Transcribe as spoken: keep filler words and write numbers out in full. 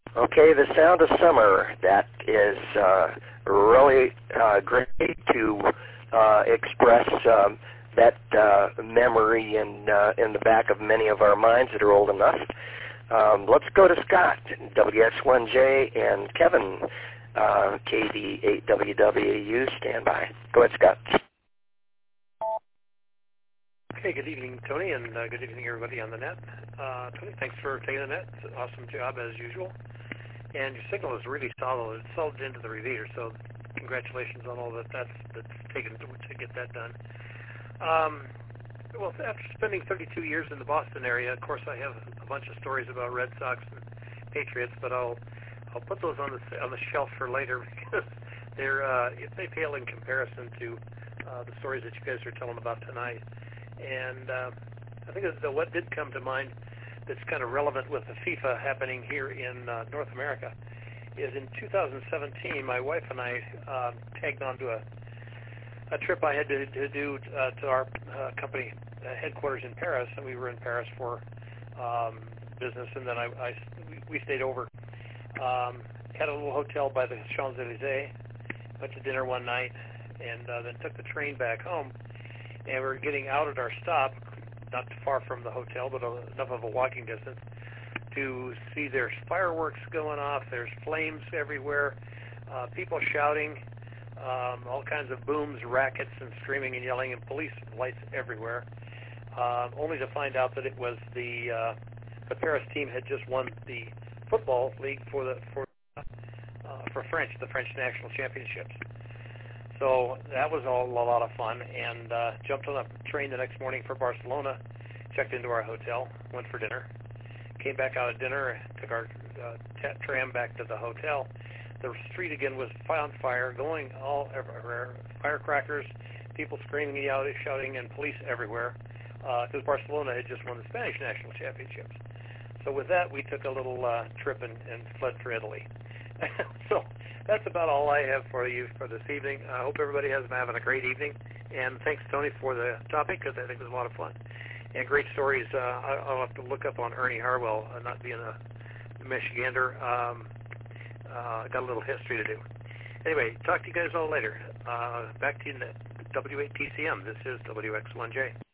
Okay, the sound of summer. That is uh, really uh, great to uh, express um, that uh, memory in uh, in the back of many of our minds that are old enough. Um, let's go to Scott, W X one J, and Kevin, uh, K D eight W W U. Stand by. Go ahead, Scott. Okay, good evening, Tony, and uh, good evening, everybody on the net. Uh, Tony, thanks for taking the net. It's an awesome job, as usual. And your signal is really solid. It's solid into the repeater, so congratulations on all that that's, that's taken to, to get that done. Um, well, after spending thirty-two years in the Boston area, of course, I have a bunch of stories about Red Sox and Patriots, but I'll I'll put those on the on the shelf for later because they're uh, they pale in comparison to uh, the stories that you guys are telling about tonight. And uh, I think that what did come to mind that's kind of relevant with the FIFA happening here in uh, North America is in two thousand seventeen, my wife and I uh, tagged on to a, a trip I had to, to do uh, to our uh, company uh, headquarters in Paris, and we were in Paris for um, business, and then I, I, we stayed over. Um, had a little hotel by the Champs-Élysées, went to dinner one night, and uh, then took the train back home. And we were getting out at our stop, not too far from the hotel, but enough of a walking distance, to see there's fireworks going off, there's flames everywhere, uh, people shouting, um, all kinds of booms, rackets, and screaming and yelling, and police lights everywhere, uh, only to find out that it was the uh, the Paris team had just won the football league for the for uh, for French, the French national championships. So that was all a lot of fun, and uh, jumped on a train the next morning for Barcelona, checked into our hotel, went for dinner, came back out of dinner, took our uh, t- tram back to the hotel. The street again was on fire, going all everywhere, firecrackers, people screaming, yelling, shouting, and police everywhere, because uh, Barcelona had just won the Spanish national championships. So with that, we took a little uh, trip and, and fled for Italy. So that's about all I have for you for this evening. I hope everybody has been having a great evening. And thanks, Tony, for the topic, because I think it was a lot of fun. And great stories. Uh, I'll have to look up on Ernie Harwell, uh, not being a Michigander. Um, uh, got a little history to do. Anyway, talk to you guys all later. Uh, back to you in W eight T C M. This is W X one J.